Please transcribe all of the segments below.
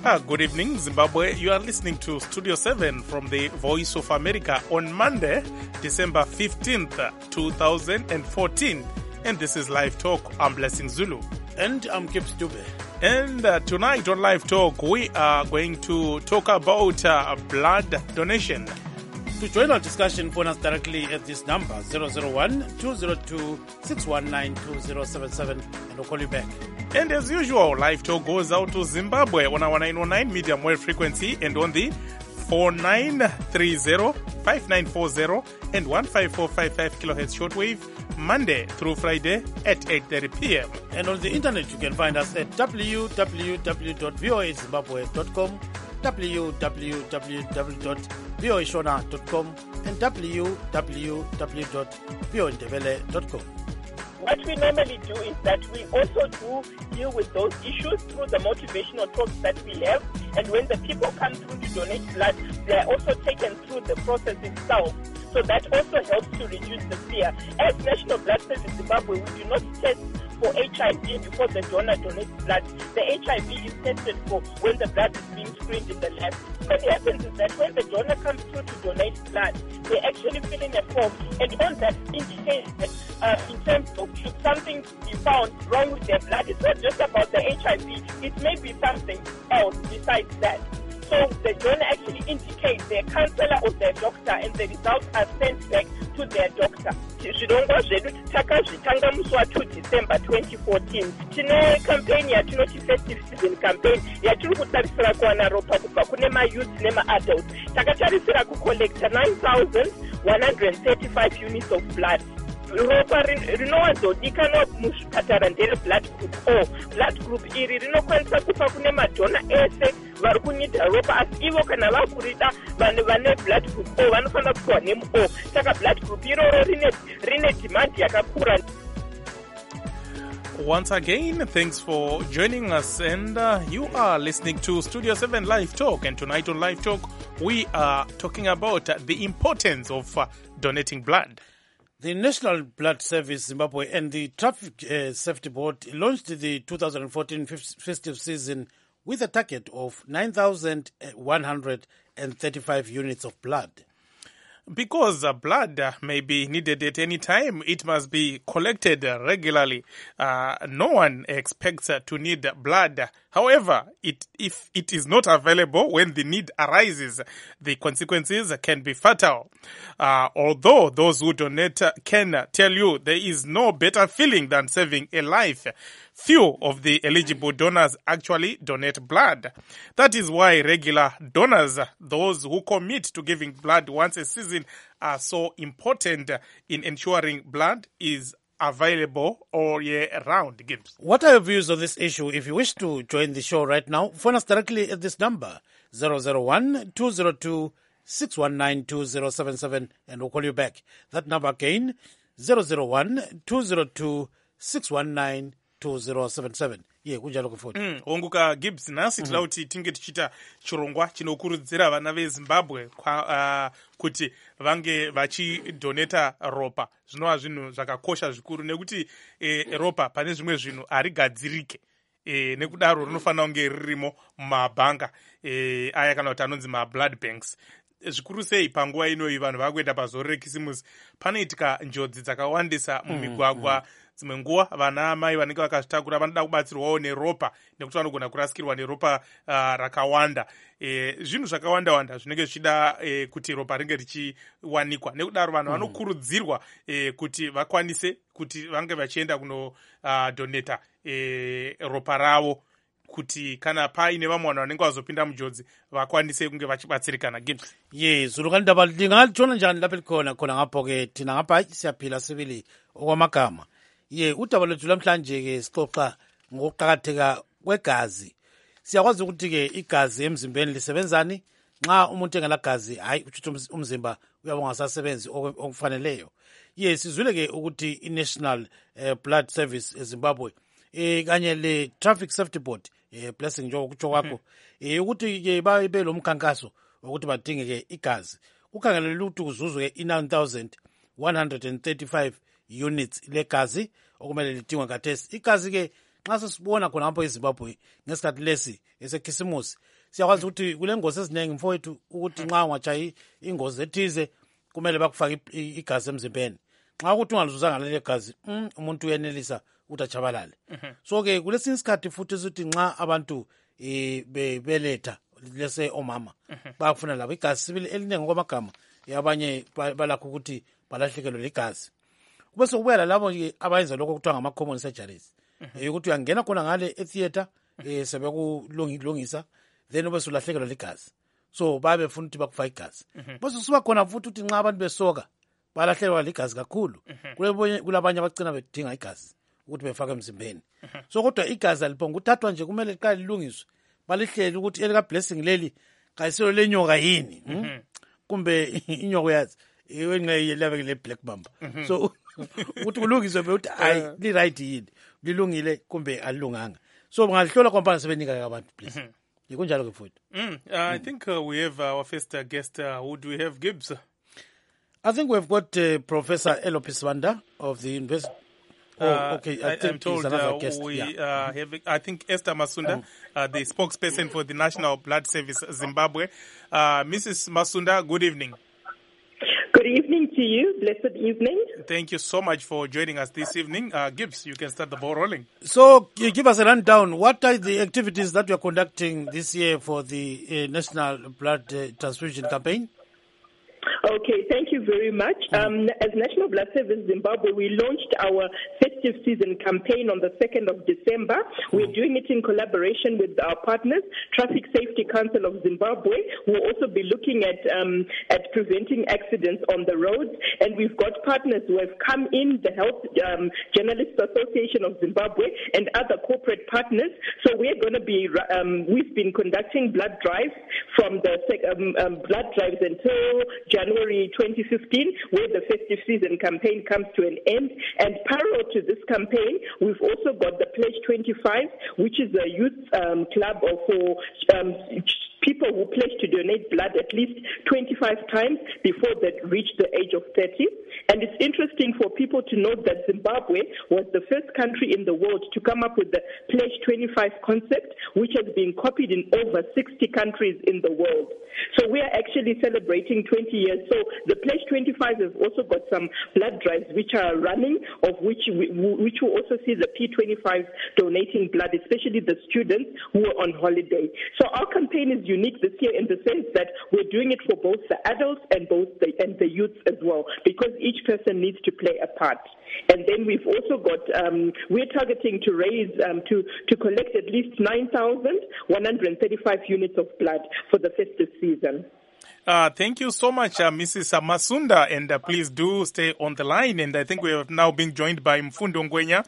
Good evening, Zimbabwe. You are listening to Studio 7 from the Voice of America on Monday, December 15th, 2014. And this is Live Talk. I'm Blessing Zulu. And I'm Gibbs Dube. And tonight on Live Talk, we are going to talk about blood donation. To join our discussion, phone us directly at this number, 001-202-619-2077, and we'll call you back. And as usual, Live Talk goes out to Zimbabwe on our 909 medium wave frequency and on the 4930, 5940 and 15455 kilohertz shortwave, Monday through Friday at 8:30 p.m. And on the internet, you can find us at www.voazimbabwe.com, www.voashona.com, and www.voandebele.com. What we normally do is that we also do deal with those issues through the motivational talks that we have. And when the people come through to donate blood, they are also taken through the process itself. So that also helps to reduce the fear. As National Blood Service Zimbabwe, we do not test for HIV before the donor donates blood. The HIV is tested for when the blood is being screened in the lab. What happens is that when the donor comes through to donate blood, they actually fill in a form, and on that indicates that in terms of should something be found wrong with their blood, it's not just about the HIV, it may be something else besides that. So the donor actually indicates their counselor or their doctor, and the results are sent back to their doctor. Zvirongwa zvedu takazvitanga musi wa2 December 2014. Tine campaign yatinoti festive season campaign yatiri kutarisira kuwana ropa kubva kune mayouth nemaadults. Takatarisira kucollecta 9,135 units of blood. Ropa rinowadzodikanwa muzvipatara ndere blood group O. Blood group iri rinokwanisa kupa kune madhona ese vari kunida ropa, asi ivo kana vakurida vanhu vane blood group O vanofanira kupiwa nemu O. Saka blood group iroro rine demand yakakura. Once again, thanks for joining us, and you are listening to Studio 7 Live Talk, and tonight on Live Talk, we are talking about the importance of donating blood. The National Blood Service Zimbabwe and the Traffic Safety Board launched the 2014 festive season with a target of 9,135 units of blood. Because blood may be needed at any time, it must be collected regularly. No one expects to need blood. However, if it is not available when the need arises, the consequences can be fatal. Although those who donate can tell you there is no better feeling than saving a life, few of the eligible donors actually donate blood. That is why regular donors, those who commit to giving blood once a season, are so important in ensuring blood is available all year round. Gibbs. What are your views on this issue? If you wish to join the show right now, phone us directly at this number, 001-202-619-2077, and we'll call you back. That number again, 001-202-619-2077. Ye kunjalo kufoni. Onguka Gibbs nasi tila kuti tinge tichita chirongwa chinokurudzira vana veZimbabwe kuti vange vachidoneta ropa. Zvinova zvinhu zvakakosha zvikuru nekuti ropa pane zvimwe zvinhu harigadzirike. Nekudaro rinofanira kunge ririmo mumabhanga aya kana kuti anonzi blood banks. Zvikuru sei panguva inoyi vanhu vakuenda pazoro rekisimusi panoitika njodzi dzakawandisa mumigwagwa. Dzimwe nguva vana amai vanenge vakazvitakura vanoda kubatsirwawo neropa nekuti vanogona kurasikirwa neropa rakawanda. Zvinhu zvakawanda-wanda zvinenge zvichida kuti ropa ringe richiwanikwa. Nekudaro vanhu vanokurudzirwa kuti vakwanise kuti vange vachienda kunodoneta ropa ravo, kuti kana paine vamwe vanhu vanenge vazopinda mujodzi vakwanise kunge vachibatsirikana. Gibbs. Zulukanidaba ndingalitshona njani lapha likhona khona ngapho ke thina ngapha siyaphila sibili okwamagama. Udaba lwethu lamhlanje ke sixoxa ngokuqakatheka kwegazi. Siyakwazi ukuthi ke igazi emzimbeni lisebenzani. Nxa umuntu engelagazi hayi ukuthi umzimba uyabe ungasasebenzi okufaneleyo. Sizwile ke ukuthi i-National Blood Service eZimbabwe kanye le Traffic Safety Board Blessing njengokutsho kwakho ukuthi ke babe lo mkhankaso ukuthi badinge ke igazi. Kukhangelelwe ukuthi kuzuzwe ke 9,135 units legazi okumele lidingwe khathesi. Igazi ke nxa sesibona khona ngapho eZimbabwe ngesikhathi lesi esekhisimusi siyakwazi ukuthi kule ngozi eziningi mfowethu ukuthi nxa ungatshayi ingozi ethize kumele bakufake igazi emzimbeni. Nxa ukuthi ungalizuzanga leli gazi umuntu uyenelisa ukuthi achabalale. So-ke kulesinye isikhathi futhi ukuthi nxa abantu bebeletha lese omama bayafuna labo igazi sibili elinengi kwamagama abanye balakho ukuthi balahlekelwe ligazi. Kube sokubuya lalabo abayenza lokho kuthiwa ngama-common surgeries ukuthi uyangena khona ngale etheatre sebekulungisa then ube sulahlekelwa ligazi, so babe befuna ukuthi bakufaka igazi. Bese kusuba khona futhi ukuthi nxa abantu besoka balahlekelwa ligazi kakhulu, kulabanye abagcina bedinga igazi ukuthi befake emzimbeni. So kodwa igazi aliphonga ukuthathwa nje, kumele liqale lilungiswe, balihlele ukuthi elika blessing leli kayiselo lenyoka yini, kumbe inyoka yazi iwenqeye lebe le black mamba. So ukuthi kulungiswe ukuthi hayi li right yini, lilungile kumbe alilunganga. So ngahlola kompana sebenika abantu please. Ikunjalo ke futhi. I think we have our first guest. Who do we have, Gibbs? I think we've got Professor Elopis Wanda of the University. Okay, I think I'm told we have, I think, Esther Masunda, the spokesperson for the National Blood Service Zimbabwe. Mrs. Masunda, good evening. Good evening to you. Blessed evening. Thank you so much for joining us this evening. Gibbs, you can start the ball rolling. So, give us a rundown. What are the activities that you are conducting this year for the National Blood Transfusion Campaign? Okay, thank you very much. As National Blood Service Zimbabwe, we launched our festive season campaign on the 2nd of December. We're doing it in collaboration with our partners, Traffic Safety Council of Zimbabwe. We'll also be looking at preventing accidents on the roads. And we've got partners who have come in, the Health Journalists Association of Zimbabwe and other corporate partners. So we're going to be, we've been conducting blood drives from the blood drives until January 2015, where the festive season campaign comes to an end. And parallel to this campaign, we've also got the Pledge 25, which is a youth club for people who pledge to donate blood at least 25 times before they reach the age of 30. And it's interesting for people to note that Zimbabwe was the first country in the world to come up with the Pledge 25 concept, which has been copied in over 60 countries in the world. So we are actually celebrating 20 years. So the Pledge 25 has also got some blood drives which are running, of which will also see the P25 donating blood, especially the students who are on holiday. So our campaign is unique this year in the sense that we're doing it for both the adults and the youths as well, because each person needs to play a part. And then we've also got, we're targeting to raise, to collect at least 9,135 units of blood for the festive season. Thank you so much, Mrs. Masunda, and please do stay on the line. And I think we have now been joined by Mfundo Ngwenya,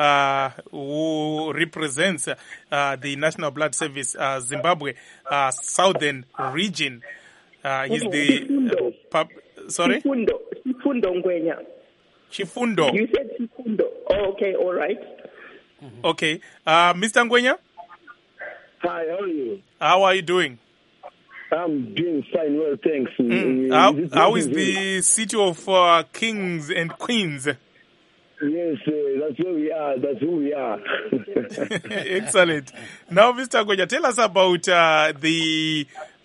who represents the National Blood Service Zimbabwe Southern Region. He's the sorry? Chifundo Ngwenya. Chifundo. You said Chifundo. Oh, okay, all right. Okay. Mr. Ngwenya? Hi, how are you? How are you doing? I'm doing fine, well, thanks. How is the city of kings and queens? Yes, that's where we are. That's who we are. Excellent. Now, Mr. Ngwenya, tell us about the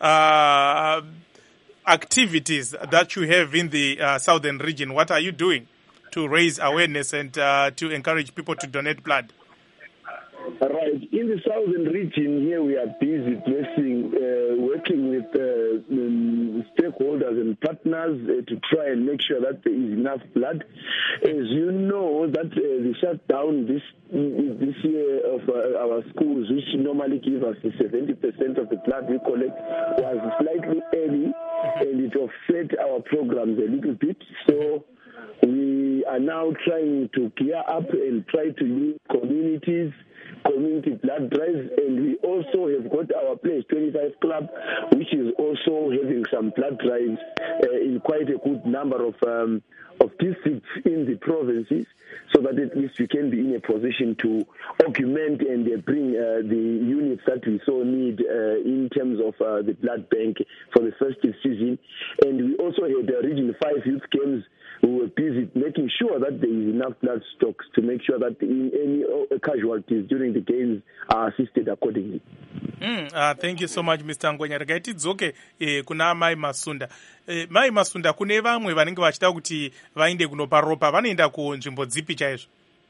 activities that you have in the southern region. What are you doing to raise awareness and to encourage people to donate blood? Right. In the southern region here, we are busy working with stakeholders and partners to try and make sure that there is enough blood. As you know, that the shutdown this year of our schools, which normally give us 70% of the blood we collect, was slightly early, and it offset our programs a little bit. So we are now trying to gear up and try to use community blood drives, and we also have got our Pledge 25 Club, which is also having some blood drives in quite a good number of districts in the provinces, so that at least we can be in a position to augment and bring the units that we so need in terms of the blood bank for the festive season. And we also had the Region 5 Youth Games we were busy making sure that there is enough blood stocks to make sure that any casualties during the games are assisted accordingly. Thank you so much, Mr. Ngwenya. Regai tidzoke kuna Mai Masunda. Mai Masunda, kune vamwe vanenge vachida kuti vainde kunopa ropa, vanoenda kunzvimbo dzipi chaizvo?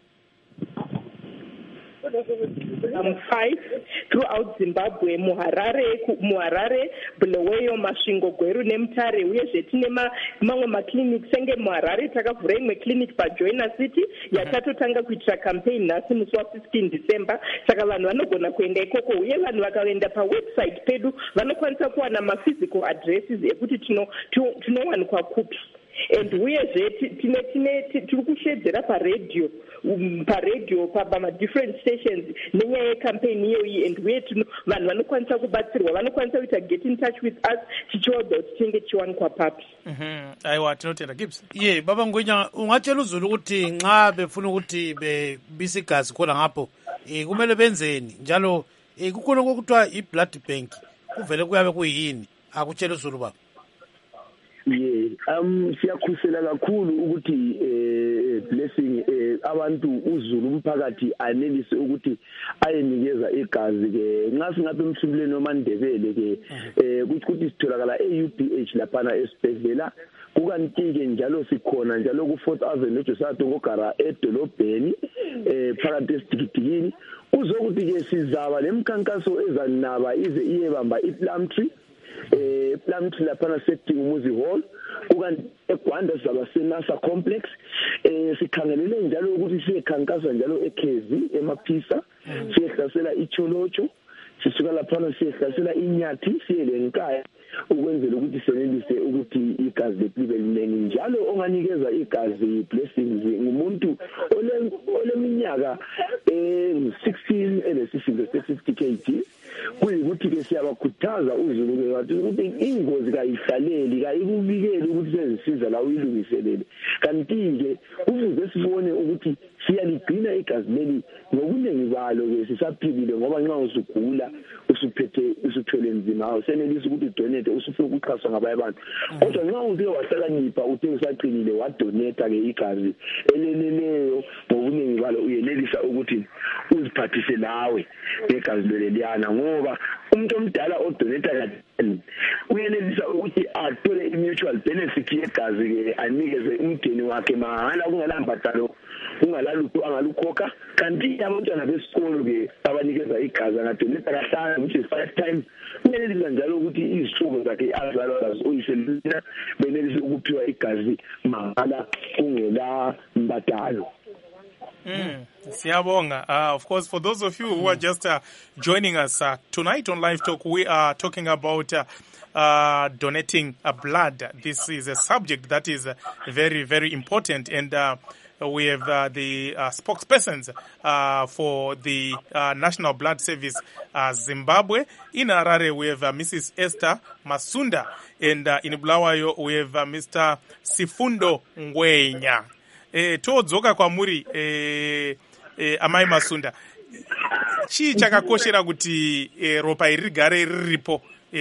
5 throughout Zimbabwe, Muharare, Bulawayo, Masvingo, Gweru neMutare, uyezve tine mamwe maclinics senge Muharare takavhura imwe clinic paJoina City yatatotanga kuitira campaign nhasi musi wa15 December. Saka vanhu vanogona kuenda ikoko, uye vanhu vakaenda pawebsite pedu vanokwanisa kuwana maphysical addresses ekuti tinowanikwa kupi. And uyezve tiri kushedzera paradhiyo different stations nenyaya yecampaign iyoyi, and uye vanhu vanokwanisa kubatsirwa, vanokwanisa kuita get in touch with us tichiwadza kuti tinenge tichiwanikwa papi. Aiwa, tinotenda Gibbs. Baba Ngwenya, ungatshela uzulu ukuthi nxa befuna ukuthi bebisa igazi khona ngapho kumele benzeni, njalo kukhona okuthiwa i-blood bank kuvele kuyabe kuyini? Akutshela uzulu baba. Siyakhusela kakhulu ukuthi blessing abantu uzulu umphakathi anelise ukuthi ayenikeza igazi ke nxa singabe emhlubuleni omandebele ke ukuthi sitholakala eUPH laphana esibhedlela, kukanti ke njalo sikhona njalo ku 4th Avenue eJosiah Tongogara edolobheni phakathi esidigidikini. Kuzokuthi ke sizaba lemkhankaso ezanaba ize iyebamba iPlumtree Plumtree laphana setting umuzi hall, ukanti eGwanda sizaba seNASA complex. Sikhangelele njalo ukuthi siyekhankasa njalo eKezi eMaphisa, siyehlasela iCholocho, sisuka laphana siyehlasela iNyathi, siyele eNkaya, ukwenzela ukuthi senelise ukuthi igazi libe liningi. Njalo onganikeza igazi blessings ngumuntu oleminyaka 16 elesisindo se50 kg. Kuyikuthi ke siyabakhuthaza uzulu ke ukuthi ingozi kayihlaleli, kayikubikeli ukuthi sezisiza la uyilungiselele. Kanti ke kufuze sibone ukuthi siyaligcina igazi leli ngokuningi balo ke sisaphilile, ngoba nxa usugula usuthwele nzima awusenelisi ukuthi donate usufuna ukuxhaswa ngabanye abantu. Kodwa nxa uke wahlakanipha uthe usaqinile wadonate ke igazi eleleyo ngokuningi balo uyenelisa ukuthi uziphathise lawe ngegazi leliyana, ngoba umuntu omdala odonate kakhulu uyenelisa ukuthi athole i-mutual benefit yegazi ke anikeze umndeni wakhe mahala kungalambadalo kungalalutho angalukhokha. Kanti abantwana besikolo ke abanikeza igazi angadonate kahlanu, which is 5 times. Uyenelisa njalo ukuthi izihlobo zakhe azalwa uyiselina benelisa ukuphiwa igazi mahala kungela mbadalo. Siyabonga. Of course, for those of you who are just joining us tonight on Live Talk, we are talking about donating blood. This is a subject that is very, very important, and we have the spokespersons for the National Blood Service Zimbabwe. In Harare, we have Mrs. Esther Masunda, and in Bulawayo, we have Mr. Sifundo Ngwenya. Todzoka kwamuri Amai Masunda, chii chakakoshera kuti ropa iri rigare riripo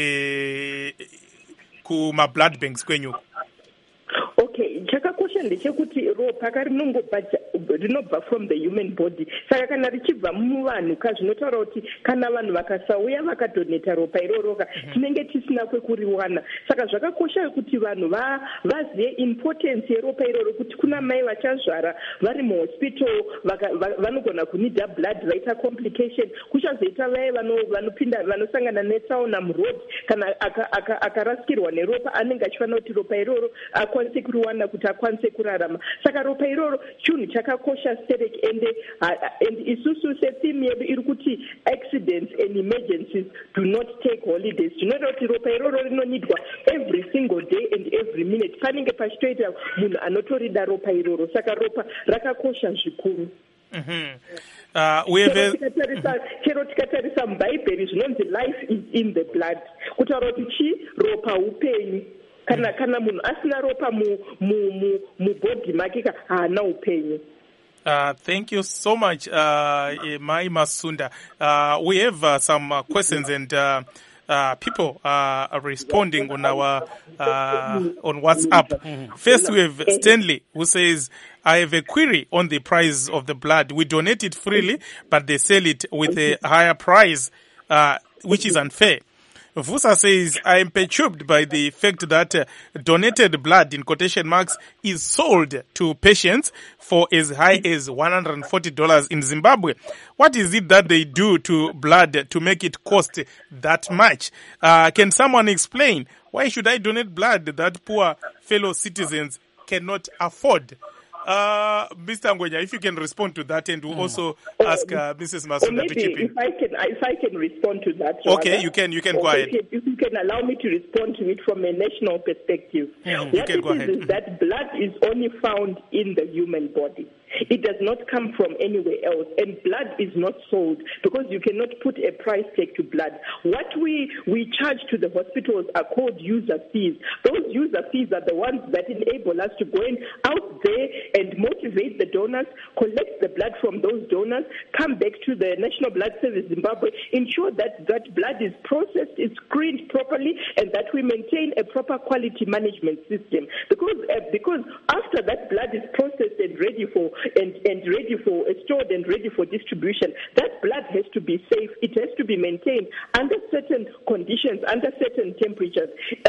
kuma blood banks kwenyuko? Okay, chakakosha ndechekuti ropa rinobva from the human body. Saka kana richibva muvanhu zvinotaura kuti kana vanhu vakasauya vakadoneta ropa iroroka tinenge tisina kwekuriwana. Saka zvakakosha kuti vanhu vazive importance yeropa iroro, kuti kuna mai vachazvara vari muhospital vanogona kunida blood vaita complication, kuchazoita vaye vanopinda vanosangana netsaona muroad kana akarasikirwa neropa anenge achifanira kuti ropa iroro akwanise kuriwana kuti akwanise kurarama. Saka ropa iroro chinhu chakakosha stereki, and isusu setheme yedu iri kuti accidents and emergencies do not take holidays. Tinoda kuti ropa iroro rinonidwa every single day and every minute. Panenge pachitoita munhu anotorida ropa iroro. Saka ropa rakakosha zvikuru. Chero tikatarisa mubhaibheri zvinonzi life is in the blood, kutaura kuti ropa upenyu. Kana munhu asina ropa mubhodhi make haana upenyu. Thank you so much, Mai Masunda. We have some questions, and people are responding on our on WhatsApp. First, we have Stanley, who says, I have a query on the price of the blood. We donate it freely, but they sell it with a higher price, which is unfair. Vusa says, I am perturbed by the fact that donated blood, in quotation marks, is sold to patients for as high as $140 in Zimbabwe. What is it that they do to blood to make it cost that much? Can someone explain why should I donate blood that poor fellow citizens cannot afford? Mr. Ngwenya, if you can respond to that, and we'll also ask Mrs. Masunda to chip in. If I can respond to that. Okay, rather. you can go ahead. If you can allow me to respond to it from a national perspective. What it is that blood is only found in the human body. It does not come from anywhere else, and blood is not sold because you cannot put a price tag to blood. What we charge to the hospitals are called user fees. Those user fees are the ones that enable us to go out there and motivate the donors, collect the blood from those donors, come back to the National Blood Service Zimbabwe, ensure that that blood is processed, is screened properly, and that we maintain a proper quality management system. Because after that blood is processed and ready for stored and ready for distribution, that blood has to be safe. It has to be maintained under certain conditions, under certain temperatures.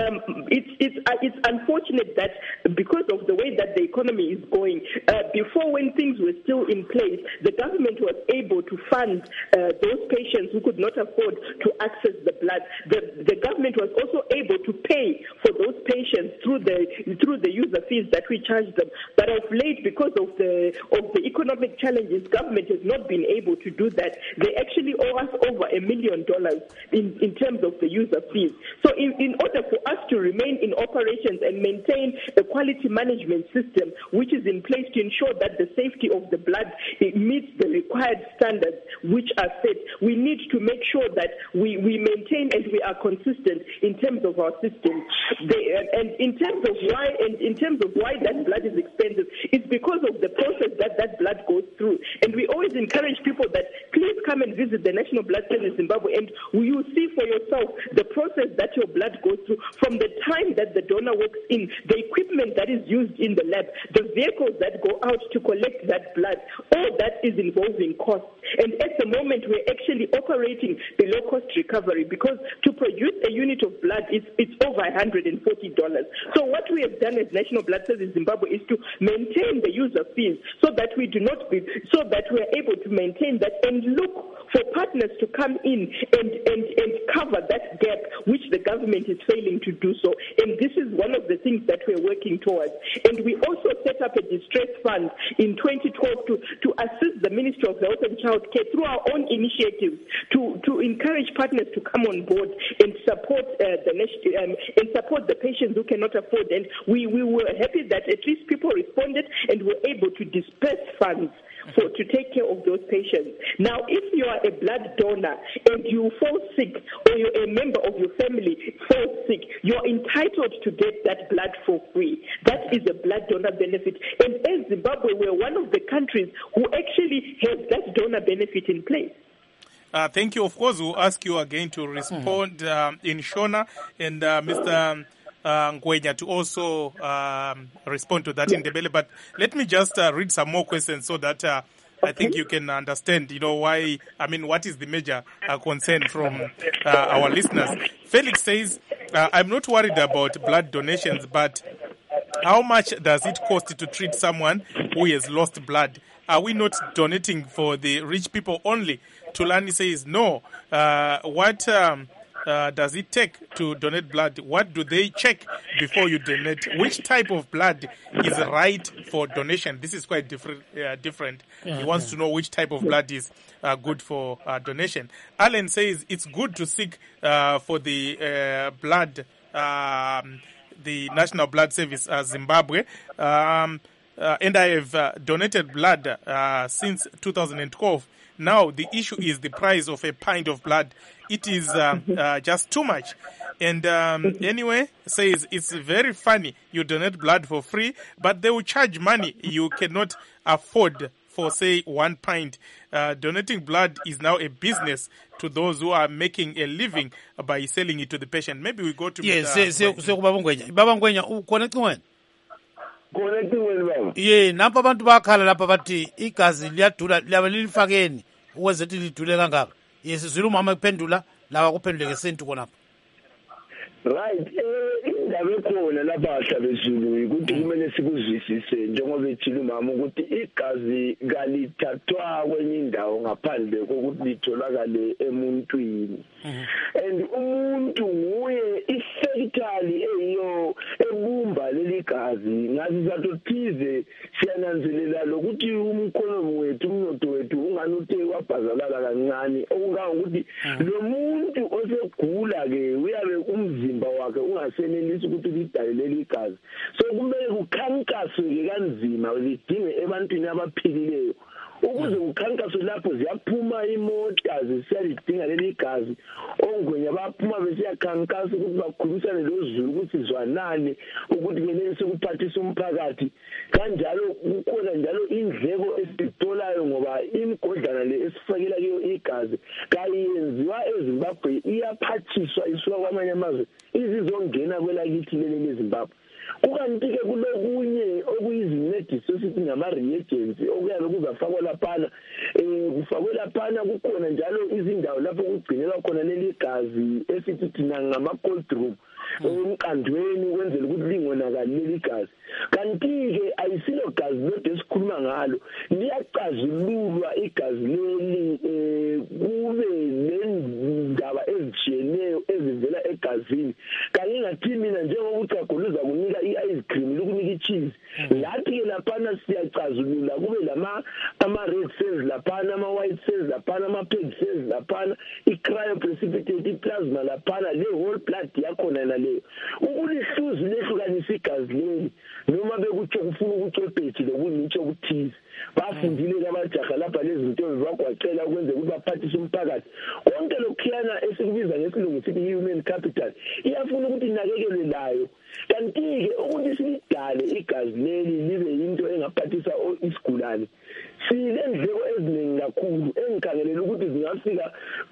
It's unfortunate that because of the way that the economy is going, before when things were still in place, the government was able to fund those patients who could not afford to access the blood. The government was also able to pay for those patients through the user fees that we charge them. But of late, because of the economic challenges, government has not been able to do that. They actually owe us over $1 million in terms of the user fees. So in order for us to remain in operations and maintain a quality management system which is in place to ensure that the safety of the blood meets the required standards which are set, we need to make sure that we maintain and we are consistent in terms of our system. And in terms of why that blood is expensive, it's because of the process that blood goes through. And we always encourage people that please come and visit the National Blood Service Zimbabwe, and you see for yourself the process that your blood goes through from the time that the donor walks in, the equipment that is used in the lab, the vehicles that go out to collect that blood. All that is involving costs. And at the moment, we're actually operating below cost recovery because to produce a unit of blood, it's over $140. So what we have done as National Blood Service Zimbabwe is to maintain the user fees so that we are able to maintain that and look for partners to come in and cover that gap which the government is failing to do so. And this is one of the things that we're working towards. And we also set up a distress fund in 2012 to assist the Ministry of Health and Child Care through our own initiatives to encourage partners to come on board and support the patients who cannot afford. And we were happy that at least people responded and were able to disperse funds to take care of those patients. Now, if you are a blood donor and you fall sick or you're a member of your family falls sick, you're entitled to get that blood for free. That is a blood donor benefit. And as Zimbabwe, we're one of the countries who actually has that donor benefit in place. Thank you. Of course, we'll ask you again to respond in Shona and Mr. Ngwenya to also respond to that in Ndebele. But let me just read some more questions so that I think you can understand, what is the major concern from our listeners. Felix says, I'm not worried about blood donations, but how much does it cost to treat someone who has lost blood? Are we not donating for the rich people only? Tulani says, no. What does it take to donate blood? What do they check before you donate? Which type of blood is right for donation? This is quite different. He wants to know which type of blood is good for donation. Alan says it's good to seek for the blood, the National Blood Service Zimbabwe. And I have donated blood since 2012. Now, the issue is the price of a pint of blood. It is just too much. And anyway, says it's very funny. You donate blood for free, but they will charge money you cannot afford for say 1 pint. Donating blood is now a business to those who are making a living by selling it to the patient. Maybe we go to yes Baba Ngwenya ukhona ecingweni connecting wena baba. ye napha abantu bakhala lapha bathi igazi liyadula liyabe lilifakeni ukwenza ukuthi lidule kangaka yesizwile umama ephendula lawa kuphendule ngesintu khonapha Right, indaba ekhona lapha ahlabezulu ukuthi kumele sikuzwisise njengoba ethile umama ukuthi igazi kalithathwa kwenye indawo ngaphandle kokuthi litholakale emuntwini. And umuntu nguye ifactory eyiyo ebumba leli gazi ngathi zatothize siyananzelela lokuthi umkhono wethu umnotho wethu ungani uthe wabhazalala kancane okungangokuthi lo muntu osegula ke uyabe umzimba wakhe ungasenelisi ukuthi lidayelele igazi. So kumele kukhankaswe kanzima lidinge ebantwini abaphilileyo ukuze ukhankaswe lapho ziyaphuma imota zisiyalidinga leli gazi ongwenya baphuma besiyakhankasa ukuthi bakhulumisane lozulu ukuthi zwanane ukuthi ngenelise ukuphathisa umphakathi kanjalo kukhona njalo indleko esitolayo ngoba imigodlana le esifakela kuyo igazi kayenziwa eZimbabwe iyaphathiswa isuka kwamanye amazwe izizongena kwelakithi leli leZimbabwe. Kukanti-ke kulokunye okuyizincediso esithi ngama-reagents okuyabe kuzafakwa laphana kufakwe laphana kukhona njalo izindawo lapho kugcinelwa khona leli gazi esithi thina ngama-cold room emqandweni ukwenzela ukuthi lingonakali leli gazi. Kanti-ke ayisilo gazi lodwa esikhuluma ngalo liyacazululwa igazi leli kube nendaba ezitshiyeneyo ezivela egazini kanye ngathi mina njengokugaguluza kunika i-ice cream lokunika i-cheese lathi-ke laphana siyacazulula kube ama-red cells laphana ama-white cells laphana ama-peg cells laphana i-cryoprecipitate i-plasma laphana le-whole blood yakhona naleyo ukulihluzi lehlukanisa igazi leli noma bekutsho kufuna ukucwebhethi lokunitsho okuthize bafundile abajaha lapha lezinto bagwacela ukwenza ukuthi baphathise umphakathi konke lokhuyana esikubiza ngesilungu sithi human capital iyafuna ukuthi inakekelwe layo. Kanti-ke ukuthi silidale igazi leli libe yinto engaphathisa isigulane silendleko eziningi kakhulu engikhangelela ukuthi zingafika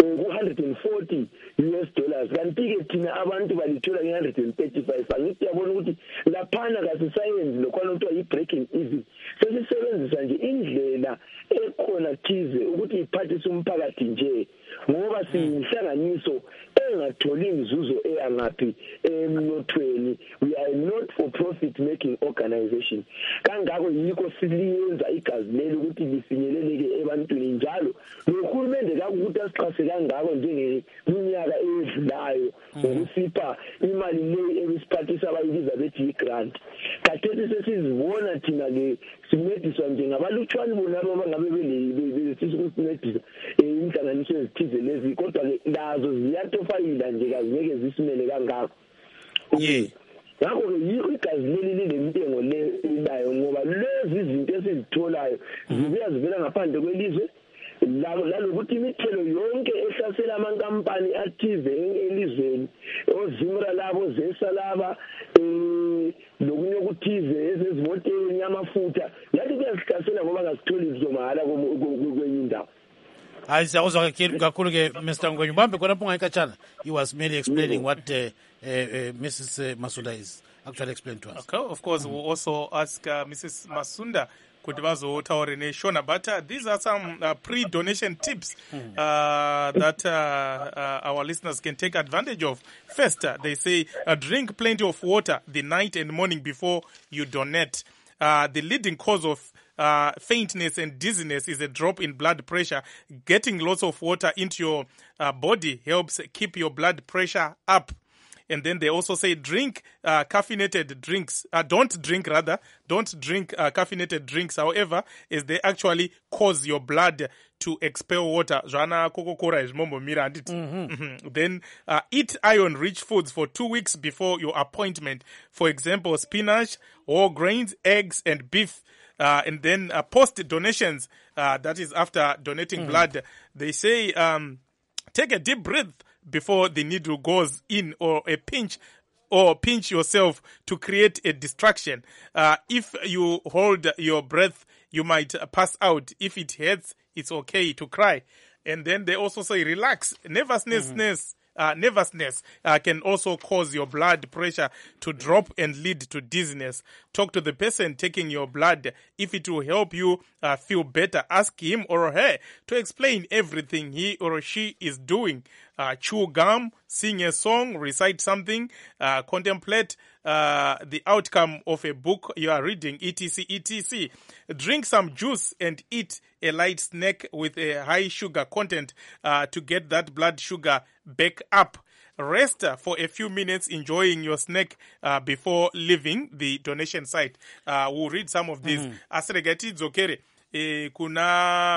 ku-$140 US. Kanti-ke thina abantu balithola nge-135. Angithi yabona ukuthi laphana kasisayenzi lokhwana kuthiwa yi-breaking even sesisebenzisa nje indlela ekhona thize ukuthi iphathise umphakathi nje ngoba siyinhlanganiso engatholi inzuzo eyangaphi emnothweni. We are a not for profit making organization. Kangako yikho siliyenza igazi leli ukuthi lifinyeleleke ebantwini njalo nohulumende kakuthi asixhase kangako njengeminyaka edlulayo ngokusipha imali le ebisiphathisa abayibiza bethi yi-grant. Khathesi sesizibona thina-ke sincediswa njengabalutshwane bonabo abangabe besisa ukusincedisa inhlanganiso ezithize lezi kodwa-ke lazo ziyatofayila nje kazingeke zisimele kangako. Ngakho-ke yikho igazi leli lilentengo leyo ngoba lezi zinto esizitholayo zibuya zivela ngaphandle kwelizwe lalokuthi imithelo yonke ehlasela amankampani athize elizweni ozimra labo zesa laba lokunye okuthize ezezimoteni amafutha yathi kuyasihlasela ngoba ngasitholi izo mahala kwenye indawo. hayi siyakuzwa kakhulu-ke Mr. Ngwenya ubambe khonapho ungayikatshana. He was merely explaining what Mrs. Masunda is actually explained to us. Okay, of course, we'll also ask Mrs. Masunda kuti vazotaure neshona, but these are some pre-donation tips that our listeners can take advantage of. First, they say drink plenty of water the night and morning before you donate. The leading cause of faintness and dizziness is a drop in blood pressure. Getting lots of water into your body helps keep your blood pressure up. And then they also say drink caffeinated drinks. Don't drink caffeinated drinks, however, as they actually cause your blood to expel water. Then eat iron-rich foods for 2 weeks before your appointment. For example, spinach, whole grains, eggs, and beef. And then post-donations, that is after donating blood, they say take a deep breath before the needle goes in, or a pinch or pinch yourself to create a distraction. If you hold your breath, you might pass out. If it hurts, it's okay to cry. And then they also say relax. Nervousness can also cause your blood pressure to drop and lead to dizziness. Talk to the person taking your blood. If it will help you feel better, ask him or her to explain everything he or she is doing. Chew gum, sing a song, recite something, contemplate the outcome of a book you are reading, etc., etc. Drink some juice and eat a light snack with a high sugar content to get that blood sugar back up. Rest for a few minutes enjoying your snack before leaving the donation site. We'll read some of these. Asregati dzokere kuna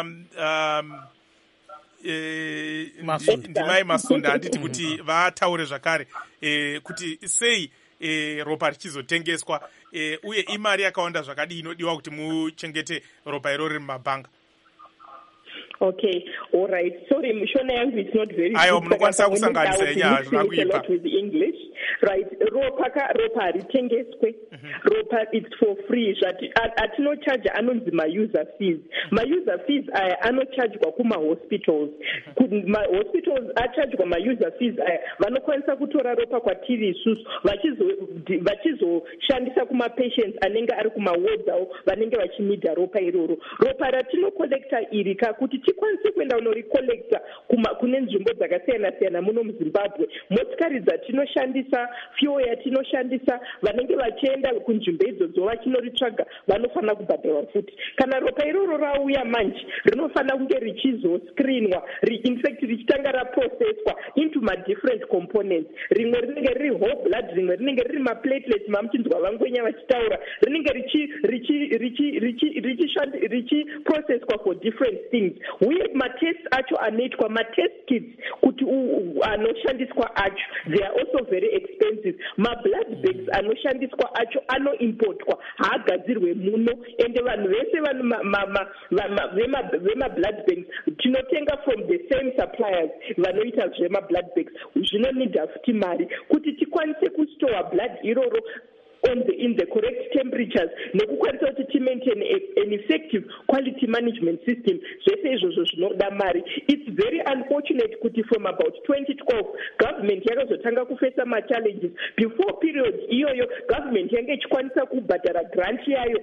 ndimai Masunda anditi kuti vataure zvakare kuti sei ropa richizotengeswa uye imari yakawanda zvakadii inodiwa kuti muchengete ropa iroro riri mumabhanga. Okay, all right. Sorry, Mshona yangu it's not very good. Munokwanisa kusanganisa nyaya zvinokuipa. With the English, right? Ropa ritengeswe. Ropa it's for free. Atino charge anonzi ma-user fees. Ma-user fees charge kwa kuma hospitals. Hospitals charge kwa ma-user fees vanokwanisa kutora ropa kwatiri isusu vachizoshandisa kuma patients anenge ari kuma wards avo vanenge vachimidha ropa iroro. Ropa ratino collector irika kuti tikwanise kuenda unoricollecta kune nzvimbo dzakasiyana-siyana muno muZimbabwe. Motikari dzatinoshandisa, fuel yatinoshandisa, vanenge vachienda kunzvimbo idzodzo vachinoritsvaga vanofanira kubhadharwa futi. Kana ropa iroro rauya manje rinofanira kunge richizoscreenwa, in fact richitanga raprocesswa into ma-different components. Rimwe rinenge riri whole blood, rimwe rinenge riri ma-platelets mamuchinzwa vangwenya vachitaura, rinenge richiprocesswa for different things. Uye matest acho anoitwa matest kits kuti anoshandiswa acho they are also very expensive. Ma-blood bags anoshandiswa acho anoimportwa haagadzirwe muno ende vanhu vese vema-blood bags tinotenga from the same suppliers vanoita zvema-blood bags. Zvinonidha futi mari kuti tikwanise kustore blood iroro in the correct temperatures nekukwanisa kuti timaintain an effective quality management system. Zvese izvozvo zvinoda mari. It's very unfortunate kuti from about 2012 government yakazotanga kufesa ma-challenges. Before period iyoyo government yange ichikwanisa kubhadhara grant yayo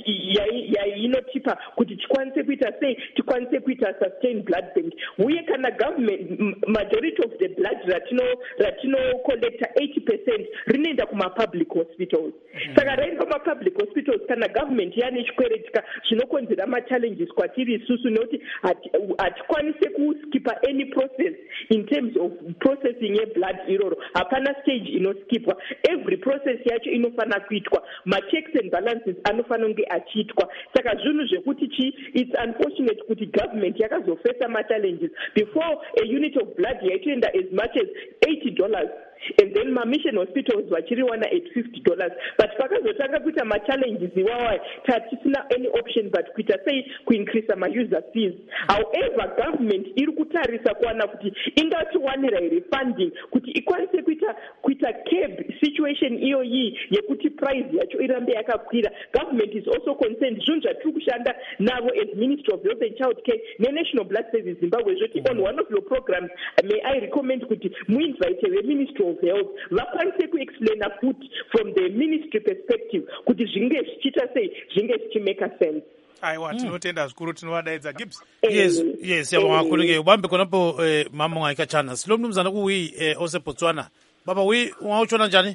yainotipa kuti tikwanise kuita sei tikwanise kuita sustain blood bank. Uye kana government majority of the blood ratino collecta 80% rinoenda kuma-public hospitals. Saka rainga ma-public hospitals kana government yani chikweretika zvinokonzera ma-challenges kwatiri isusu nekuti hatikwanise kuskipa any process in terms of processing ye-blood iroro. Hapana stage inoskipwa. Every process yacho inofana kuitwa. Ma-checks and balances anofana kunge achiitwa. Saka zvinhu zvekuti it's unfortunate kuti government yakazofesa ma-challenges. Before a unit of blood yaitoenda as much as $80. And then ma-mission hospitals vachiriwana at $50. But pakazotanga kuita ma-challenges iwawa tatisina any option but kuita sei kuincrease ma-user fees. However, government iri kutarisa kuwana kuti ingatiwanira here funding kuti ikwanise kuita curb situation iyoyi yekuti price yacho irambe yakakwira. Government is also concerned zvinhu zvatiri kushanda navo as Ministry of Health and Child Care neNational Blood Service Zimbabwe zvoti on one of your programs may I recommend kuti muinvite the Ministry of Health vakwanise kuexplaina futi from the ministry perspective kuti zvinge zvichiita sei zvinge zvichimeka sense. Aiwa, tinotenda zvikuru tinovadaidza Gibbs. Yes, yabonga kakhulu-ke ubambe khonapho mama ungayikatshana. Silo mnumzana kuwi oseBotswana. Baba wi ungawutshona njani?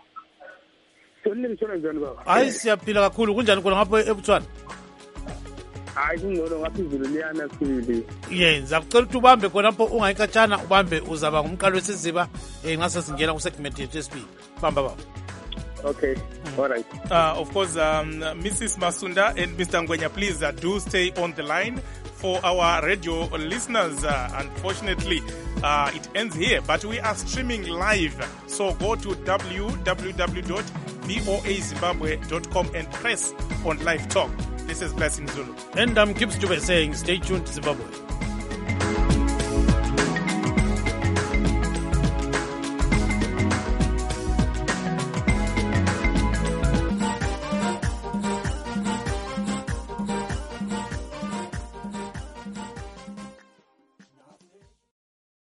Ngitshona njani baba? Hayi siyaphila kakhulu. Kunjani khona ngapho eBotswana? Hayi kungcono ngaphezulu liyana sibili. Yenza kucela ukuthi ubambe khonapho ungayikatshana ubambe uzaba ngumqalo wesiziba ngase singena ku segment yethu yesibili. Bamba baba. Okay, all right. Of course, Mrs. Masunda and Mr. Ngwenya, please do stay on the line for our radio listeners. Unfortunately, it ends here, but we are streaming live. So go to www.voazimbabwe.com and press on live talk. This is Blessing Zulu. And Gibbs Dube saying, stay tuned to Zimbabwe.